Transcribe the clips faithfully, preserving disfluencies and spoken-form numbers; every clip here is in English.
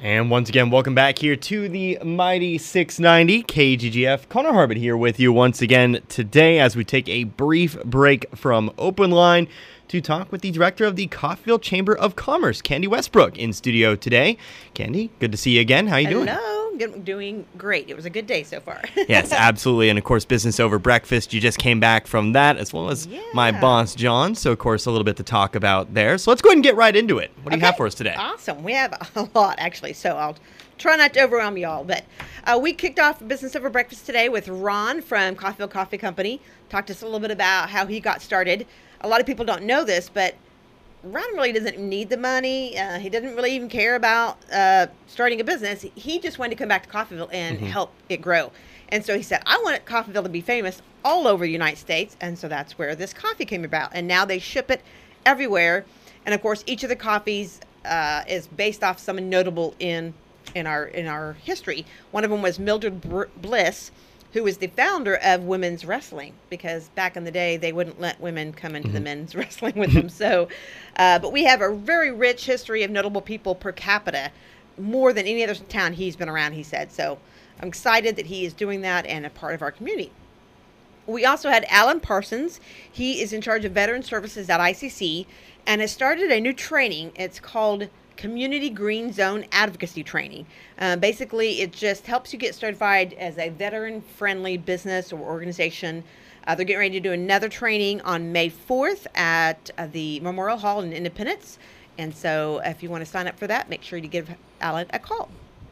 And once again, welcome back here to the Mighty six ninety K G G F. Connor Harbit here with you once again today as we take a brief break from Open Line to talk with the director of the Coffeyville Chamber of Commerce, Candy Westbrook, in studio today. Candy, good to see you again. How you doing? Hello. Doing great. It was a good day so far. Yes, absolutely. And of course, business over breakfast. You just came back from that, as well as yeah. my boss, John. So, of course, a little bit to talk about there. So let's go ahead and get right into it. What do okay. you have for us today? Awesome. We have a lot, actually. So I'll try not to overwhelm you all. But uh, we kicked off business over breakfast today with Ron from Coffeyville Coffee Company. Talked to us a little bit about how he got started. A lot of people don't know this, but Ron really doesn't need the money. Uh, he doesn't really even care about uh, starting a business. He just wanted to come back to Coffeyville and mm-hmm. help it grow. And so he said, I want Coffeyville to be famous all over the United States. And so that's where this coffee came about. And now they ship it everywhere. And of course, each of the coffees uh, is based off someone notable in in our in our history. One of them was Mildred Br- Bliss, who was the founder of women's wrestling, because back in the day, they wouldn't let women come into mm-hmm. the men's wrestling with them. So, uh, but we have a very rich history of notable people per capita, more than any other town he's been around, he said. So I'm excited that he is doing that and a part of our community. We also had Alan Parsons. He is in charge of veteran services at I C C and has started a new training. It's called Community Green Zone Advocacy Training. Uh, basically, it just helps you get certified as a veteran-friendly business or organization. Uh, they're getting ready to do another training on May fourth at uh, the Memorial Hall in Independence. And so if you want to sign up for that, make sure you give Alan a call.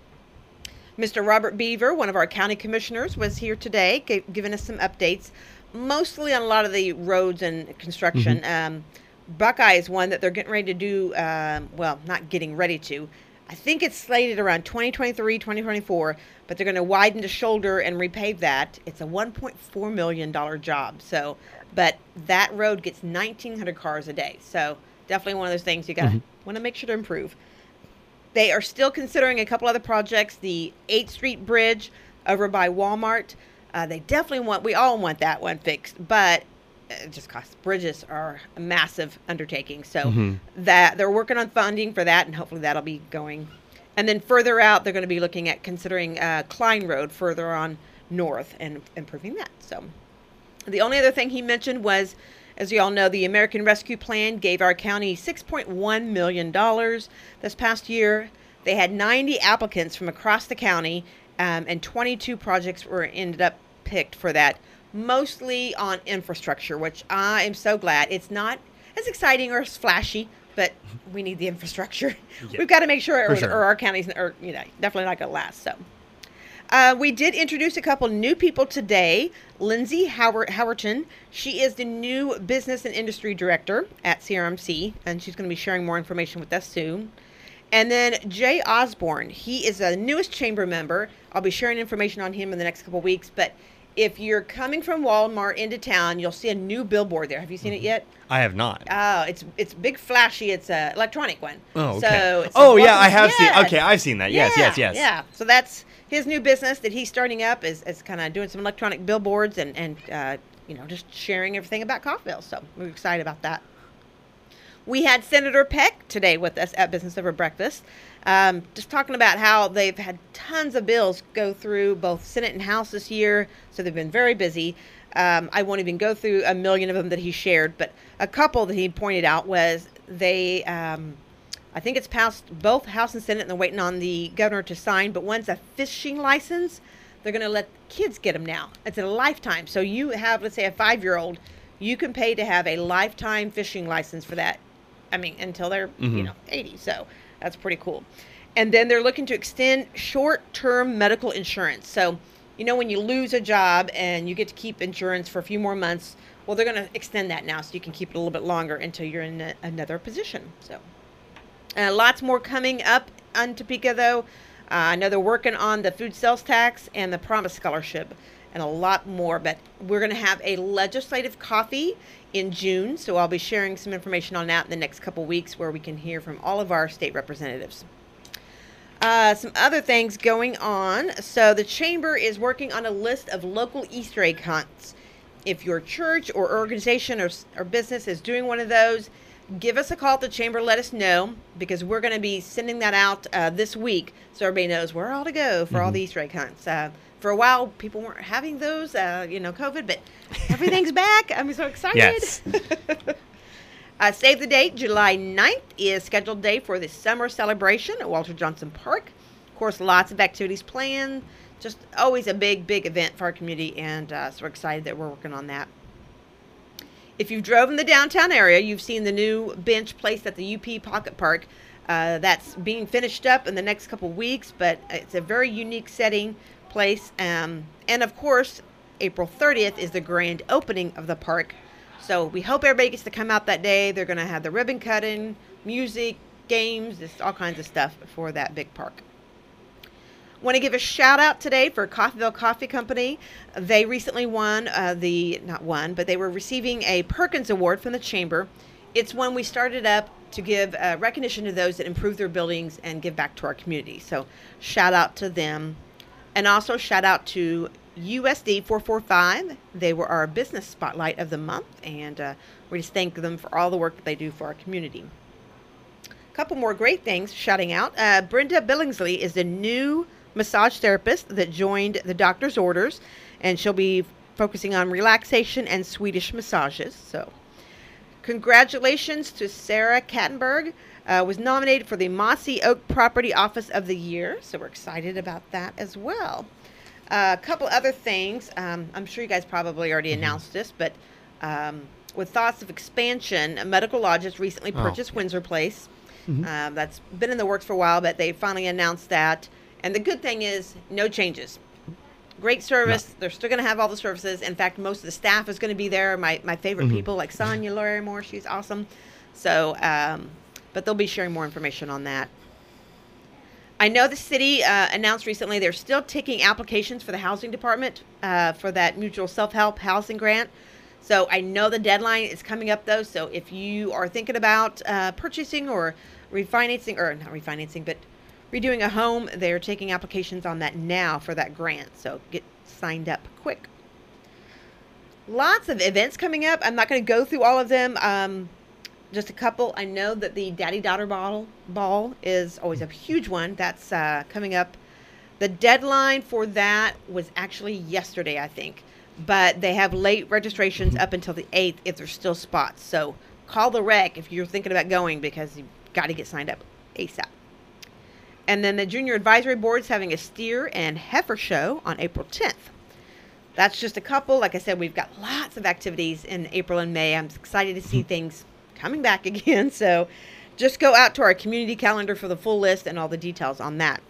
Mister Robert Beaver, one of our county commissioners, was here today, g- giving us some updates, mostly on a lot of the roads and construction. Mm-hmm. Um, Buckeye is one that they're getting ready to do, um, well, not getting ready to. I think it's slated around twenty twenty-three, twenty twenty-four, but they're going to widen the shoulder and repave that. It's a one point four million dollars job. So, but that road gets nineteen hundred cars a day. So definitely one of those things you got to mm-hmm. want to make sure to improve. They are still considering a couple other projects, the eighth Street Bridge over by Walmart. Uh, they definitely want, we all want that one fixed, but it just costs. Bridges are a massive undertaking. So mm-hmm. that they're working on funding for that, and hopefully that'll be going. And then further out, they're going to be looking at considering uh, Klein Road further on north and improving that. So the only other thing he mentioned was, as you all know, the American Rescue Plan gave our county six point one million dollars this past year. They had ninety applicants from across the county, um, and twenty-two projects were ended up picked for that. Mostly on infrastructure, which I am so glad. It's not as exciting or as flashy, but we need the infrastructure. Yeah. We've got to make sure, or, sure. or our counties are, you know, definitely not going to last. So, uh, we did introduce a couple new people today. Lindsay Howard Howerton, she is the new business and industry director at C R M C, and she's going to be sharing more information with us soon. And then Jay Osborne, he is a newest chamber member. I'll be sharing information on him in the next couple weeks, but if you're coming from Walmart into town, you'll see a new billboard there. Have you seen mm-hmm. it yet? I have not. Oh, it's it's big, flashy. It's a electronic one. Oh, okay. So it's oh, yeah, I have yes. seen. Okay, I've seen that. Yes, yeah, yes, yes. Yeah. So that's his new business that he's starting up is, is kind of doing some electronic billboards and and uh, you know, just sharing everything about Coffeyville. So we're excited about that. We had Senator Peck today with us at Business Over Breakfast, um, just talking about how they've had tons of bills go through both Senate and House this year, so they've been very busy. Um, I won't even go through a million of them that he shared, but a couple that he pointed out was they, um, I think it's passed both House and Senate, and they're waiting on the governor to sign, but one's a fishing license. They're going to let kids get them now. It's a lifetime. So you have, let's say, a five-year-old, you can pay to have a lifetime fishing license for that. I mean, until they're, mm-hmm. you know, eighty. So that's pretty cool. And then they're looking to extend short-term medical insurance. So, you know, when you lose a job and you get to keep insurance for a few more months, well, they're going to extend that now so you can keep it a little bit longer until you're in a, another position. So uh, lots more coming up on Topeka, though. Uh, I know they're working on the food sales tax and the Promise Scholarship and a lot more. But we're going to have a legislative coffee in June, so I'll be sharing some information on that in the next couple weeks where we can hear from all of our state representatives. Uh, some other things going on. So the Chamber is working on a list of local Easter egg hunts. If your church or organization or, or business is doing one of those, give us a call at the chamber. Let us know, because we're going to be sending that out uh, this week, so everybody knows where all to go for mm-hmm. all the Easter egg hunts. Uh, for a while, people weren't having those, uh, you know, COVID, but everything's back. I'm so excited. Yes. uh, save the date. July ninth is scheduled day for the summer celebration at Walter Johnson Park. Of course, lots of activities planned. Just always a big, big event for our community, and uh, so we're excited that we're working on that. If you've drove in the downtown area, you've seen the new bench placed at the U P Pocket Park. Uh, that's being finished up in the next couple weeks, but it's a very unique setting place. Um, and of course, April thirtieth is the grand opening of the park. So we hope everybody gets to come out that day. They're going to have the ribbon cutting, music, games, just all kinds of stuff for that big park. Want to give a shout out today for Coffeyville Coffee Company. They recently won uh, the, not won, but they were receiving a Perkins Award from the Chamber. It's one we started up to give uh, recognition to those that improve their buildings and give back to our community. So shout out to them. And also shout out to U S D four four five. They were our business spotlight of the month, and uh, we just thank them for all the work that they do for our community. A couple more great things shouting out. Uh, Brenda Billingsley is the new massage therapist that joined the doctor's orders, and she'll be focusing on relaxation and Swedish massages. So congratulations to Sarah Kattenberg, uh, was nominated for the Mossy Oak Property Office of the Year, so we're excited about that as well. Uh, a couple other things, um, I'm sure you guys probably already mm-hmm. announced this, but um, with thoughts of expansion, Medical Lodge has recently purchased oh. Windsor Place. Mm-hmm. Uh, that's been in the works for a while, but they finally announced that. And the good thing is, no changes. Great service. No. They're still going to have all the services. In fact, most of the staff is going to be there. My my favorite mm-hmm. people, like Sonia Larimore, she's awesome. So, um, but they'll be sharing more information on that. I know the city uh, announced recently they're still taking applications for the housing department uh, for that mutual self-help housing grant. So I know the deadline is coming up, though. So if you are thinking about uh, purchasing or refinancing, or not refinancing, but redoing a home, they're taking applications on that now for that grant. So get signed up quick. Lots of events coming up. I'm not going to go through all of them. Um, just a couple. I know that the Daddy-Daughter Ball, ball is always a huge one. That's uh, coming up. The deadline for that was actually yesterday, I think. But they have late registrations up until the eighth if there's still spots. So call the rec if you're thinking about going, because you've got to get signed up ASAP. And then the Junior Advisory Board is having a steer and heifer show on April tenth. That's just a couple. Like I said, we've got lots of activities in April and May. I'm excited to see things coming back again. So just go out to our community calendar for the full list and all the details on that.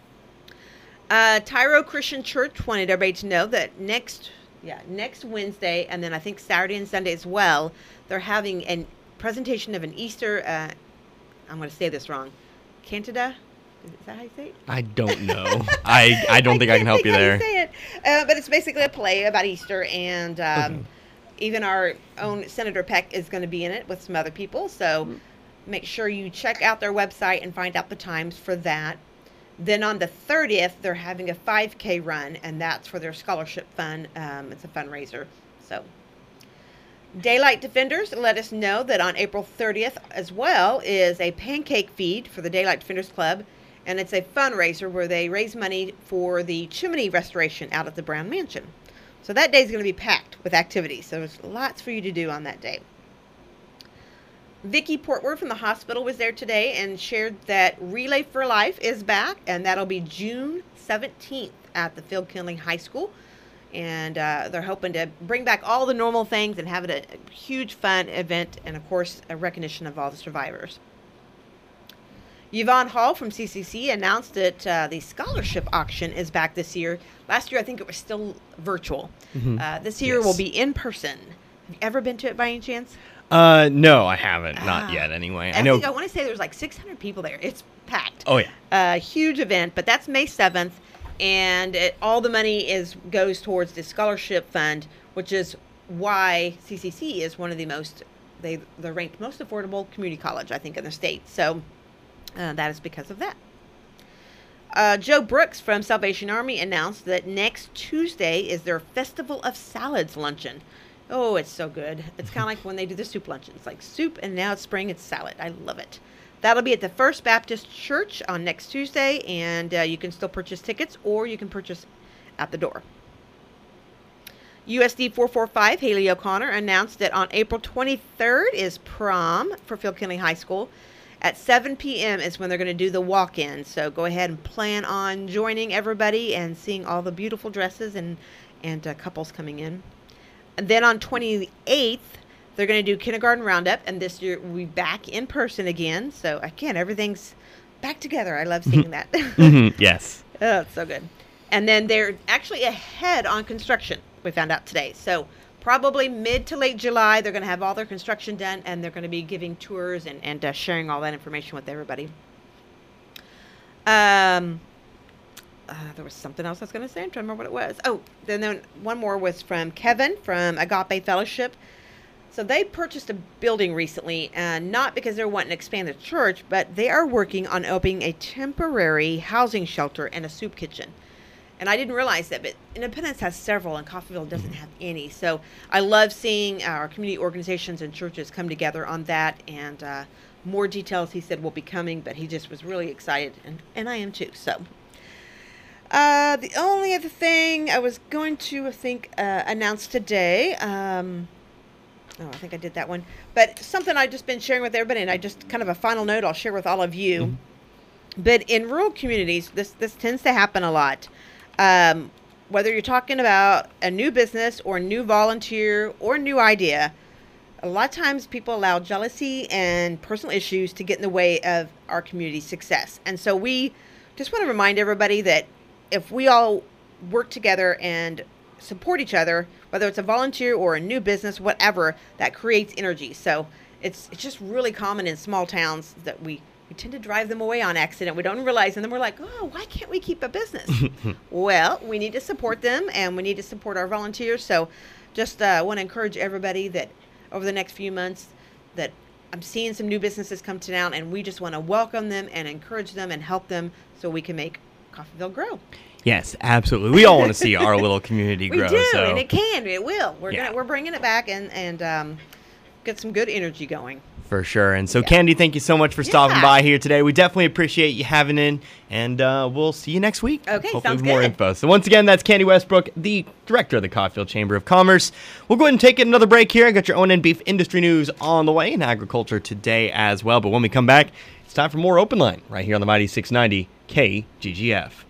Uh, Tyro Christian Church wanted everybody to know that next, yeah, next Wednesday, and then I think Saturday and Sunday as well, they're having a presentation of an Easter, uh, I'm going to say this wrong, Cantata? Is that how you say it? I don't know. I, I don't I think I can help think you how there. You say it. Uh, but it's basically a play about Easter, and um, okay. even our own Senator Peck is going to be in it with some other people. So mm. make sure you check out their website and find out the times for that. Then on the thirtieth, they're having a five K run, and that's for their scholarship fund. Um, it's a fundraiser. So Daylight Defenders let us know that on April thirtieth as well is a pancake feed for the Daylight Defenders Club. And it's a fundraiser where they raise money for the chimney restoration out at the Brown Mansion. So that day is going to be packed with activities. So there's lots for you to do on that day. Vicki Portward from the hospital was there today and shared that Relay for Life is back. And that'll be June seventeenth at the Field Kindling High School. And uh, they're hoping to bring back all the normal things and have it a, a huge fun event. And, of course, a recognition of all the survivors. Yvonne Hall from C C C announced that uh, the scholarship auction is back this year. Last year, I think it was still virtual. Mm-hmm. Uh, this year yes. will be in person. Have you ever been to it by any chance? Uh, no, I haven't. Not uh, yet, anyway. I, I know. Think I want to say there's like six hundred people there. It's packed. Oh, yeah. A uh, huge event, but that's May seventh, and it, all the money is goes towards the scholarship fund, which is why C C C is one of the most, they, they're ranked most affordable community college, I think, in the state. So Uh, that is because of that. Uh, Joe Brooks from Salvation Army announced that next Tuesday is their Festival of Salads luncheon. Oh, it's so good. It's kind of like when they do the soup luncheon. It's like soup, and now it's spring, it's salad. I love it. That'll be at the First Baptist Church on next Tuesday, and uh, you can still purchase tickets, or you can purchase at the door. U S D four forty-five, Haley O'Connor, announced that on April twenty-third is prom for Field Kinley High School. At seven p.m. is when they're going to do the walk-in. So go ahead and plan on joining everybody and seeing all the beautiful dresses and, and uh, couples coming in. And then on twenty-eighth, they're going to do kindergarten roundup, and this year we'll be back in person again. So again, everything's back together. I love seeing that. Mm-hmm. Yes. Oh, it's so good. And then they're actually ahead on construction, we found out today. So probably mid to late July, they're going to have all their construction done, and they're going to be giving tours and, and uh, sharing all that information with everybody. Um, uh, there was something else I was going to say. I'm trying to remember what it was. Oh, then, then one more was from Kevin from Agape Fellowship. So they purchased a building recently, and not because they're wanting to expand the church, but they are working on opening a temporary housing shelter and a soup kitchen. And I didn't realize that, but Independence has several, and Coffeyville doesn't have any. So I love seeing our community organizations and churches come together on that, and uh, more details, he said, will be coming, but he just was really excited, and, and I am too. So uh, the only other thing I was going to, I think, uh, announce today, um, oh, I think I did that one, but something I've just been sharing with everybody, and I just kind of a final note I'll share with all of you. Mm-hmm. But in rural communities, this, this tends to happen a lot. Um, whether you're talking about a new business or a new volunteer or a new idea, a lot of times people allow jealousy and personal issues to get in the way of our community's success. And so we just want to remind everybody that if we all work together and support each other, whether it's a volunteer or a new business, whatever, that creates energy. So it's it's just really common in small towns that we We tend to drive them away on accident. We don't realize, and then we're like, oh, why can't we keep a business? Well, we need to support them, and we need to support our volunteers. So just uh, want to encourage everybody that over the next few months that I'm seeing some new businesses come to town, and we just want to welcome them and encourage them and help them so we can make Coffeyville grow. Yes, absolutely. We all want to see our little community grow. We do, so. and it can. It will. We're yeah. gonna, we're bringing it back and, and um, get some good energy going. For sure. And so, yeah. Candy, thank you so much for yeah. stopping by here today. We definitely appreciate you having in, and uh, we'll see you next week. Okay, Hopefully sounds with more good. info. So once again, that's Candy Westbrook, the director of the Coffeyville Chamber of Commerce. We'll go ahead and take another break here. I got your own and beef industry news on the way, and agriculture today as well. But when we come back, it's time for more Open Line right here on the Mighty six ninety K G G F.